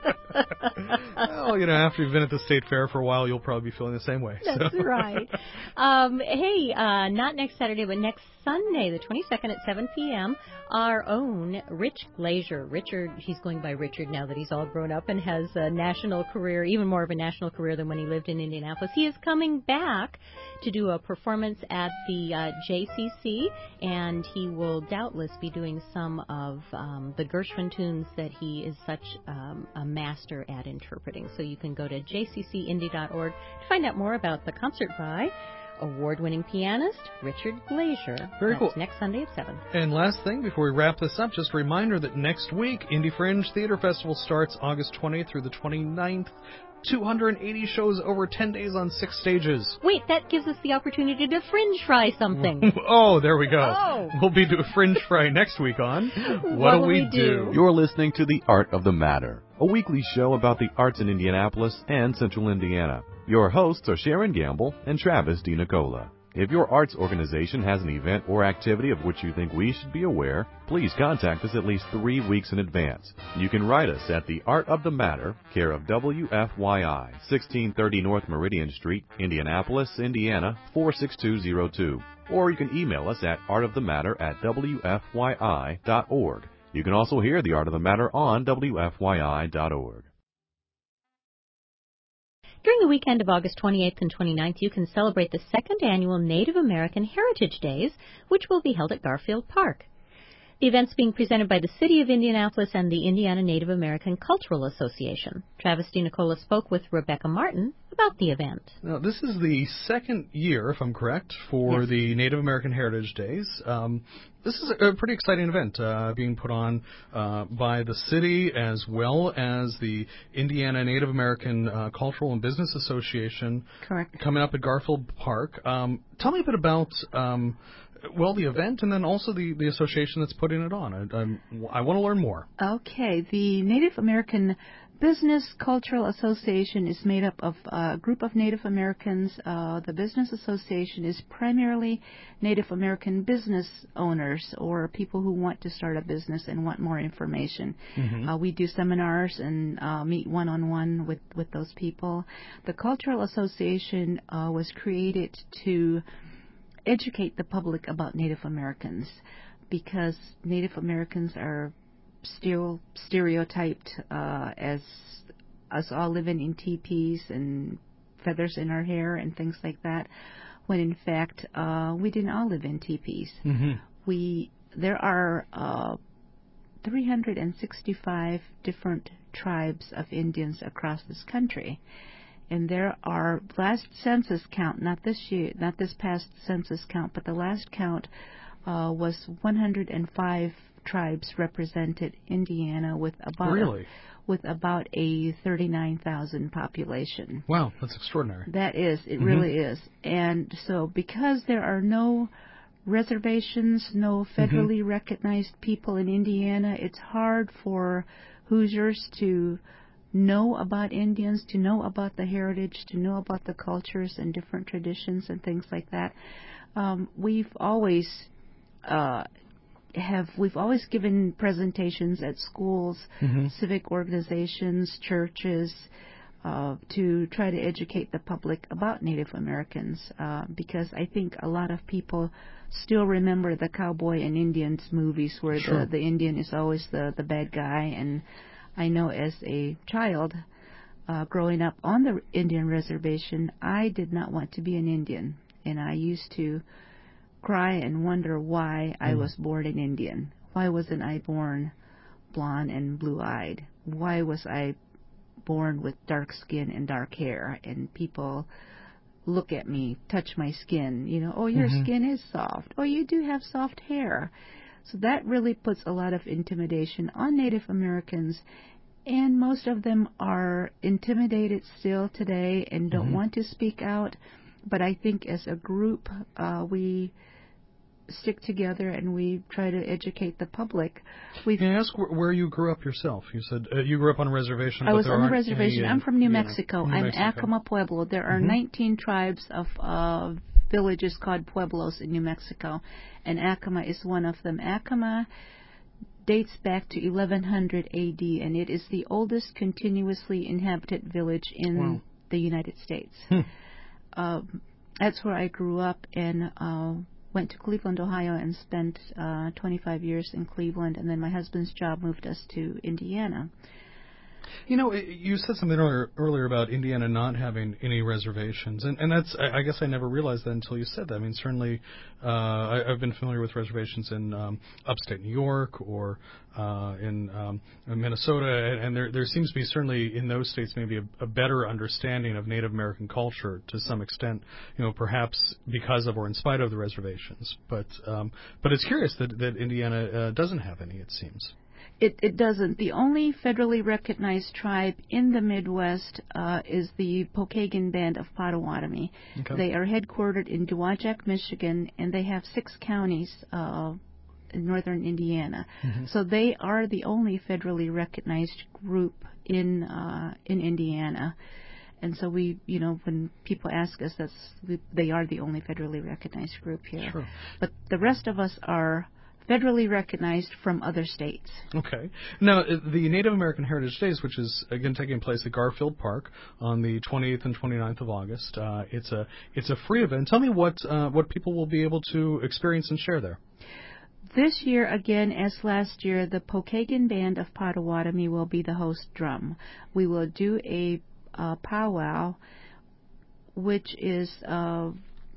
Well, you know, after you've been at the State Fair for a while, you'll probably be feeling the same way. That's so. right. Um, hey, uh, not next Saturday, but next Sunday, the twenty-second at seven p.m., our own Rich Glazier. Richard, he's going by Richard now that he's all grown up and has a national career, even more of a national career than when he lived in Indianapolis. He is coming back to do a performance at the uh, J C C, and he will doubtless be doing some of um, the Gershwin tunes that he is such um, a master at interpreting. So you can go to j c c indy dot org to find out more about the concert by award-winning pianist Richard Glazier. Very That's cool. next Sunday at seven. And last thing, before we wrap this up, just a reminder that next week, Indie Fringe Theater Festival starts August twentieth through the twenty-ninth. two hundred eighty shows over ten days on six stages. Wait, that gives us the opportunity to fringe fry something. Oh, there we go. Oh. We'll be doing Fringe Fry next week on What, What'll Do We We Do? Do? You're listening to The Art of the Matter, a weekly show about the arts in Indianapolis and Central Indiana. Your hosts are Sharon Gamble and Travis DiNicola. If your arts organization has an event or activity of which you think we should be aware, please contact us at least three weeks in advance. You can write us at The Art of the Matter, care of W F Y I, sixteen thirty North Meridian Street, Indianapolis, Indiana, four six two zero two. Or you can email us at artofthematter at w f y i dot org. You can also hear The Art of the Matter on w f y i dot org. During the weekend of August twenty-eighth and twenty-ninth, you can celebrate the second annual Native American Heritage Days, which will be held at Garfield Park. The event's being presented by the City of Indianapolis and the Indiana Native American Cultural Association. Travis DiNicola spoke with Rebecca Martin about the event. Now, this is the second year, if I'm correct, for Yes. the Native American Heritage Days. Um, this is a pretty exciting event uh, being put on uh, by the city as well as the Indiana Native American uh, Cultural and Business Association. Correct. Coming up at Garfield Park. Um, tell me a bit about, um, well, the event and then also the, the association that's putting it on. I, I'm, I want to learn more. Okay, the Native American Business Cultural Association is made up of a group of Native Americans. Uh, the Business Association is primarily Native American business owners or people who want to start a business and want more information. Mm-hmm. Uh, we do seminars and uh, meet one-on-one with, with those people. The Cultural Association uh, was created to educate the public about Native Americans because Native Americans are still stereotyped uh, as us all living in teepees and feathers in our hair and things like that, when in fact uh, we didn't all live in teepees. Mm-hmm. We there are uh, three hundred sixty-five different tribes of Indians across this country. And there are, last census count, not this year, not this past census count, but the last count uh, was one hundred five tribes represented Indiana with about Really? a, with about a thirty-nine thousand population. Wow, that's extraordinary. That is, it Mhm. really is. And so because there are no reservations, no federally recognized people in Indiana, it's hard for Hoosiers to know about Indians, to know about the heritage, to know about the cultures and different traditions and things like that. Um, we've always uh, have we've always given presentations at schools, Mhm. civic organizations, churches, uh, to try to educate the public about Native Americans, uh, because I think a lot of people still remember the cowboy and Indians movies where Sure. the, the Indian is always the, the bad guy. And I know as a child, uh, growing up on the Indian reservation, I did not want to be an Indian. And I used to cry and wonder why I was born an Indian. Why wasn't I born blonde and blue-eyed? Why was I born with dark skin and dark hair? And people look at me, touch my skin, you know, oh, your Mm-hmm. skin is soft. Oh, you do have soft hair. So that really puts a lot of intimidation on Native Americans, and most of them are intimidated still today and don't Mm-hmm. want to speak out. But I think as a group, uh, we stick together and we try to educate the public. We Can I ask where, where you grew up yourself? You said uh, you grew up on a reservation. I but was there on the aren't reservation. any, uh, I'm from New yeah, Mexico. New I'm Mexico. Acoma Pueblo. There are Mhm. nineteen tribes of uh, villages called pueblos in New Mexico, and Acoma is one of them. Acoma dates back to eleven hundred A D, and it is the oldest continuously inhabited village in Wow. the United States. Hmm. Uh, that's where I grew up, and uh, went to Cleveland, Ohio, and spent uh, twenty-five years in Cleveland, and then my husband's job moved us to Indiana. You know, it- you said something earlier, earlier about Indiana not having any reservations, and, and that's, I I guess I never realized that until you said that. I mean, certainly, uh, I, I've been familiar with reservations in um, upstate New York or uh, in, um, in Minnesota, and, and there, there seems to be certainly in those states maybe a, a better understanding of Native American culture to some extent, you know, perhaps because of or in spite of the reservations. But um, but it's curious that, that Indiana uh, doesn't have any, it seems. It, it doesn't. The only federally recognized tribe in the Midwest uh, is the Pokagon Band of Potawatomi. Okay. They are headquartered in Dowagiac, Michigan, and they have six counties uh, in northern Indiana. Mm-hmm. So they are the only federally recognized group in uh, in Indiana. And so we, you know, when people ask us, that's we, they are the only federally recognized group here. Sure. But the rest of us are federally recognized from other states. Okay. Now, uh, the Native American Heritage Days, which is again taking place at Garfield Park on the twenty-eighth and twenty-ninth of August, uh, it's a it's a free event. Tell me what uh, what people will be able to experience and share there. This year, again, as last year, the Pokagon Band of Potawatomi will be the host drum. We will do a uh, powwow, which is uh,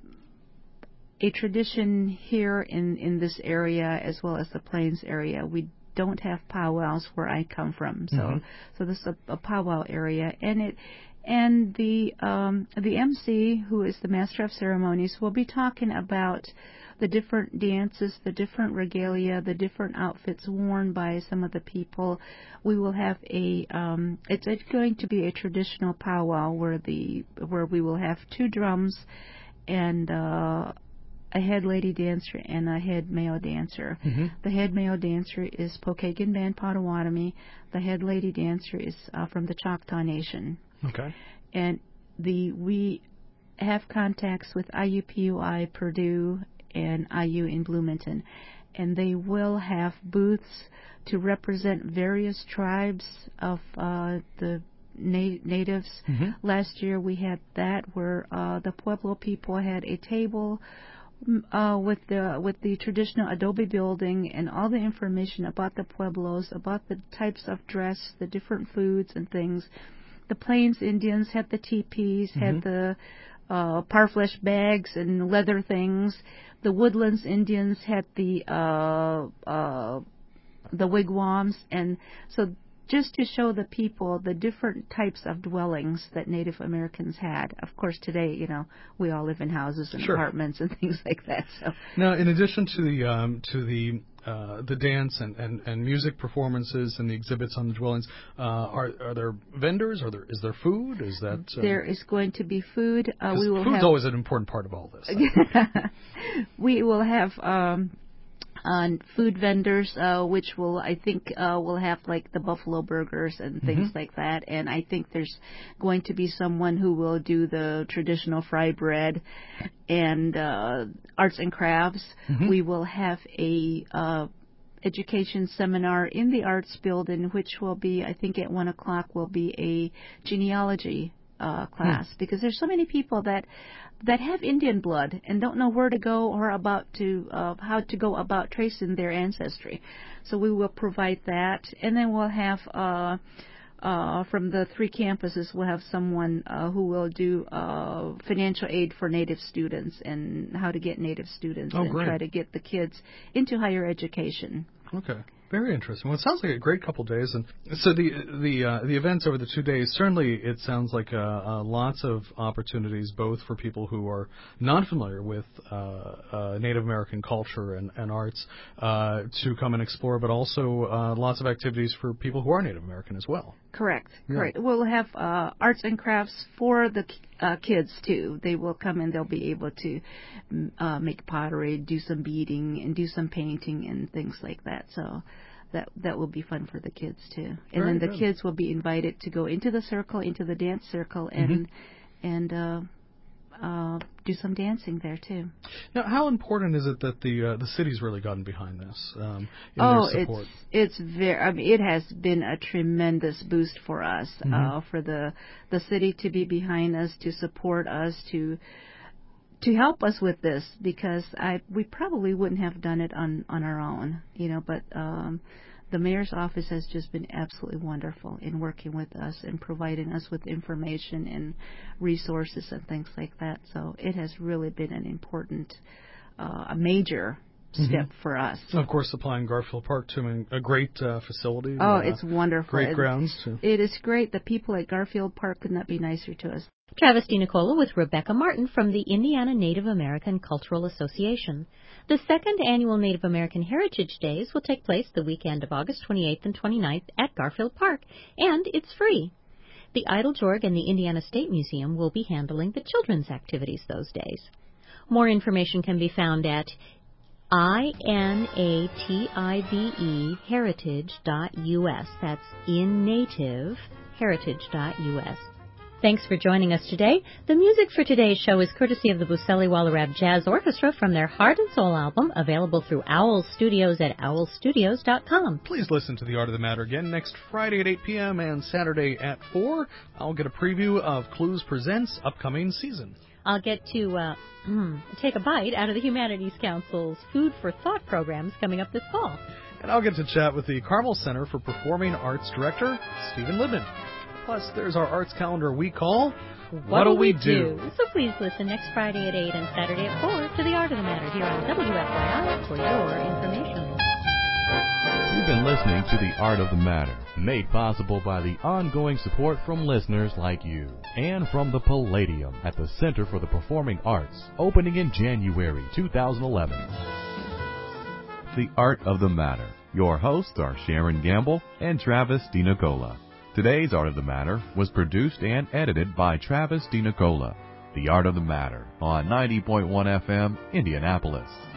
a tradition here in, in this area as well as the Plains area. We don't have powwows where I come from, so Mhm. so this is a, a powwow area, and it and the um, the M C, who is the master of ceremonies, will be talking about the different dances, the different regalia, the different outfits worn by some of the people. We will have a um, it's, it's going to be a traditional powwow where the where we will have two drums and uh, a head lady dancer and a head male dancer. Mm-hmm. The head male dancer is Pokagon Band Potawatomi. The head lady dancer is uh, from the Choctaw Nation. Okay. And the we have contacts with I U P U I Purdue and I U in Bloomington, and they will have booths to represent various tribes of uh, the na- natives. Mm-hmm. Last year we had that where uh, the Pueblo people had a table uh, with the with the traditional adobe building and all the information about the Pueblos, about the types of dress, the different foods and things. The Plains Indians had the teepees, Mm-hmm. had the uh, parfleche bags and leather things. The Woodlands Indians had the uh, uh, the wigwams, and so just to show the people the different types of dwellings that Native Americans had. Of course, today, you know, we all live in houses and Sure. apartments and things like that. So Now, in addition to the um, to the uh, the dance and, and, and music performances and the exhibits on the dwellings, uh, are are there vendors? Are there is there food? Is that uh, there is going to be food. Uh, 'cause we will food's have always an important part of all this. we will have um, uh, food vendors, uh, which will, I think, uh, will have like the buffalo burgers and things Mhm. like that. And I think there's going to be someone who will do the traditional fry bread and uh, arts and crafts. Mhm. We will have a uh, education seminar in the arts building, which will be, I think at one o'clock, will be a genealogy uh, class, hmm. because there's so many people that that have Indian blood and don't know where to go or about to uh, how to go about tracing their ancestry. So we will provide that, and then we'll have uh, uh, from the three campuses, we'll have someone uh, who will do uh, financial aid for Native students and how to get Native students oh, and great. try to get the kids into higher education. Okay. Very interesting. Well, it sounds like a great couple of days, and so the the uh, the events over the two days. Certainly, it sounds like uh, uh, lots of opportunities, both for people who are not familiar with uh, uh, Native American culture and, and arts, uh, to come and explore, but also uh, lots of activities for people who are Native American as well. Correct. Yeah. Correct. We'll have uh, arts and crafts for the uh, kids too. They will come and they'll be able to uh, make pottery, do some beading, and do some painting and things like that. So. That that will be fun for the kids too, and Very then the good. kids will be invited to go into the circle, into the dance circle, and mm-hmm. and uh, uh, do some dancing there too. Now, how important is it that the uh, the city's really gotten behind this? Um, in oh, their support? it's it's very. I mean, it has been a tremendous boost for us, mm-hmm. uh, for the the city to be behind us, to support us, to. to help us with this, because I we probably wouldn't have done it on, on our own, you know, but um, the mayor's office has just been absolutely wonderful in working with us and providing us with information and resources and things like that. So it has really been an important, uh, a major step mm-hmm. for us. Of course, supplying Garfield Park to a great uh, facility. Oh, uh, it's wonderful. Great it, grounds, too. It is great. The people at Garfield Park could not be nicer to us. Travis DiNicola with Rebecca Martin from the Indiana Native American Cultural Association. The second annual Native American Heritage Days will take place the weekend of August twenty-eighth and twenty-ninth at Garfield Park, and it's free. The Eiteljorg and the Indiana State Museum will be handling the children's activities those days. More information can be found at I N A T I V E heritage dot U S. That's in native heritage dot U S. Thanks for joining us today. The music for today's show is courtesy of the Buseli Wallerab Jazz Orchestra from their Heart and Soul album, available through Owl Studios at owl studios dot com. Please listen to The Art of the Matter again next Friday at eight p.m. and Saturday at four. I'll get a preview of Clues Presents' upcoming season. I'll get to uh, take a bite out of the Humanities Council's Food for Thought programs coming up this fall. And I'll get to chat with the Carmel Center for Performing Arts Director, Stephen Libman. Plus, there's our arts calendar we call What'll We Do? So please listen next Friday at eight and Saturday at four to The Art of the Matter here on W F Y I for your information. You've been listening to The Art of the Matter, made possible by the ongoing support from listeners like you, and from the Palladium at the Center for the Performing Arts, opening in January two thousand eleven. The Art of the Matter. Your hosts are Sharon Gamble and Travis DiNicola. Today's Art of the Matter was produced and edited by Travis DiNicola. The Art of the Matter on ninety point one F M, Indianapolis.